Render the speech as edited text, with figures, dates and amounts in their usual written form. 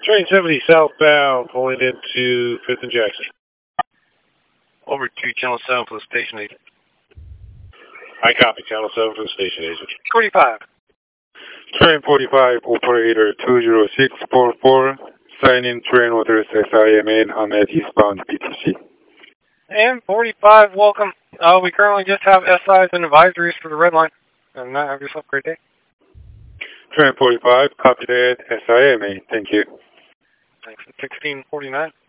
Train 70 southbound, pulling into 5th and Jackson. Over to Channel 7 for the station agent. I copy, Channel 7 for the station agent. 45. Train 45, operator 20644, sign-in train orders SIMA Ahmed eastbound BTC. And 45, welcome. We currently just have SIs and advisories for the red line. And have yourself a great day. Train 45, copy that, SIMA, thank you. Thanks. 1649.